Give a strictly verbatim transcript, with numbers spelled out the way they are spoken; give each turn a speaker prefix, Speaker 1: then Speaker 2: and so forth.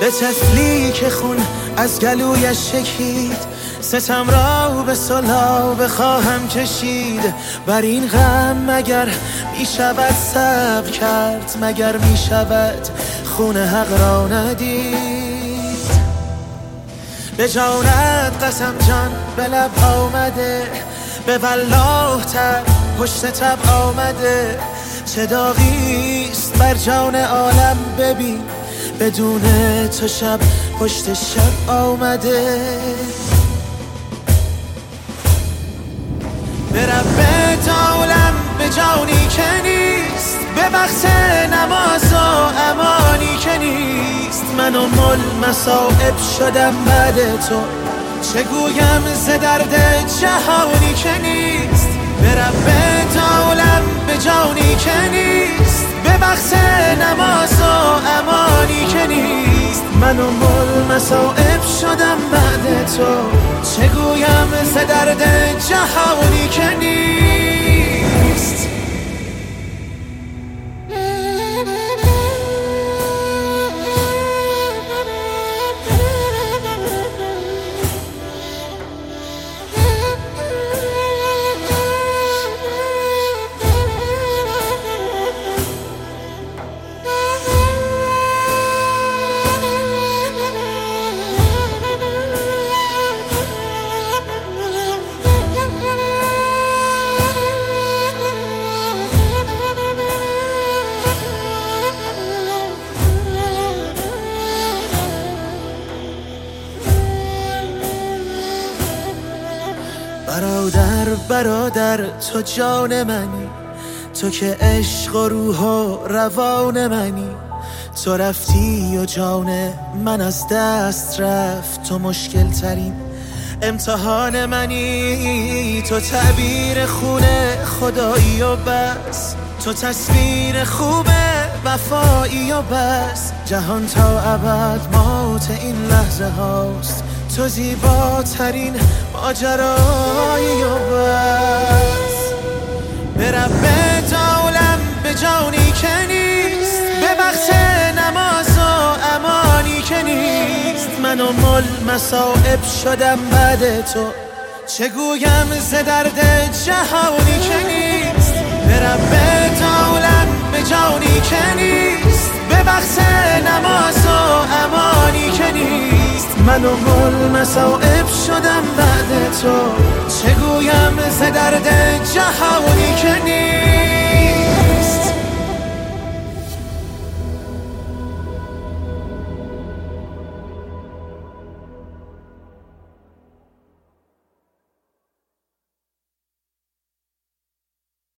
Speaker 1: به طفلی که خون از گلویش شکید، ستم را به صلح بخواهم کشید. بر این غم مگر می شود صبر کرد، مگر می شود خون حق را ندید؟ به جانت قسم جان به لب آمده، به والله تب پشت تب آمده. چه داغیست بر جان عالم ببین، بدون تو شب پشت شب آمده. به رب عالم به جانی که نیست، به بخت نماز و امانی که نیست. من و مل مصائب شدم بعد تو، چه گویم ز درد جهانی که نیست. به رب عالم به جانی که نیست، به بخت نماز و امانی که نیست. من و مل مصائب شدم بعد تو، چه گویم ز درد جهانی که نیست. برادر برادر تو جان منی، تو که عشق و روح و روان منی. تو رفتی و جان من از دست رفت، تو مشکل ترین امتحان منی. تو تعبیر خون خدایی و بس، تو تصویر خوب وفایی و بس. جهان تا ابد موت این لحظه هاست، تو زیباترین ماجرایی و بس. به رب عالم به جانی که نیست، به بخت نماز و امانی که نیست. من و مل مصائب شدم بعد تو، چه گویم ز درد جهانی که نیست. به رب عالم به جانی که نیست، به بخت نماز و امانی که نیست. من و مل مصائب شدم بعد تو، چه گویم ز درد جهانی که نیست.